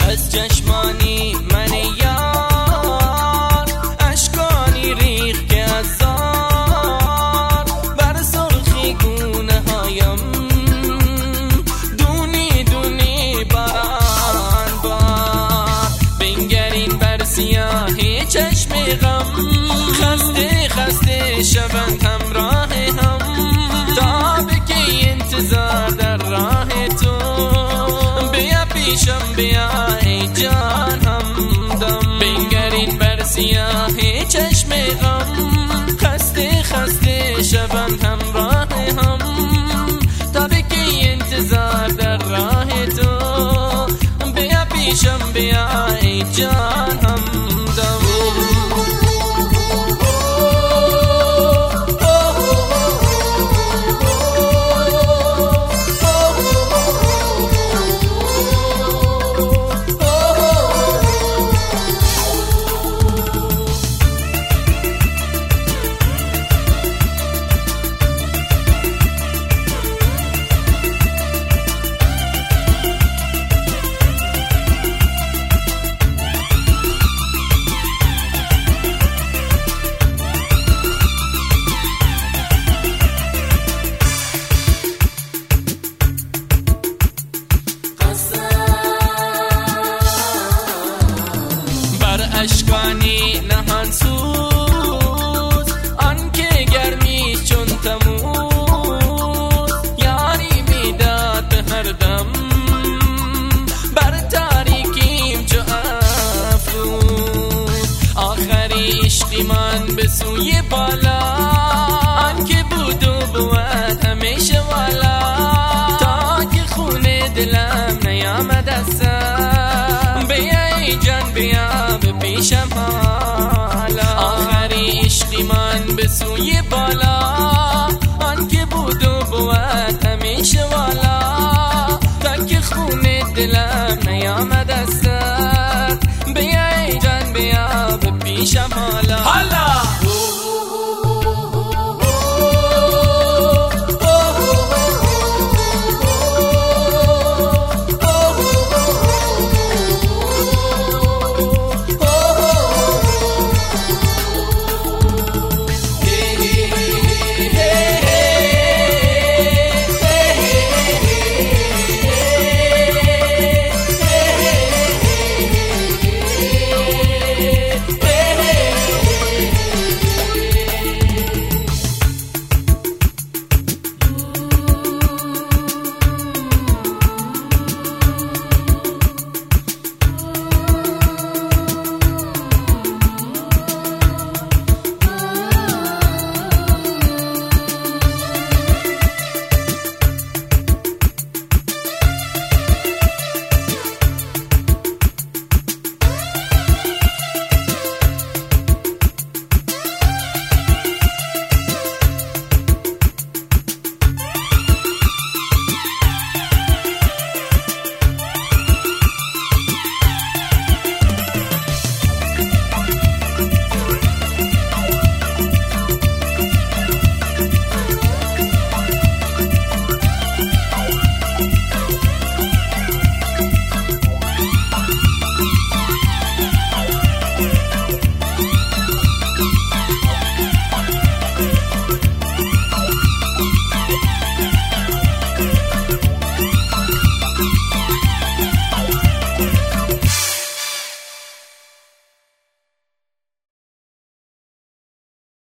از چشمانی من یار اشکانی ریخت که از زار بر سرخی گونه هایم دونی دونی باران بار بنگرین بر سیاهی چشم غم خسته خسته شوند همراه هم تا بکی انتظار در راه تو بیا پیشم بیا ای جان همدم بنگرین بر سیاهی چشم غم خسته خسته شوند همراه هم تا بکی انتظار در راه تو بیا پیشم بیا ای جان همدم اشکانی نهان سوز آن که گرمی چون تموز یاری میداد به هر دم بر تاریکیم چو افروز آخری عشقی من به سوی بالا آن که بود و بود همیشه والا تا که خون دلم نیامد از سر بیا ای جان بیا پیشم حالا آخری عشقی من به سوی بالا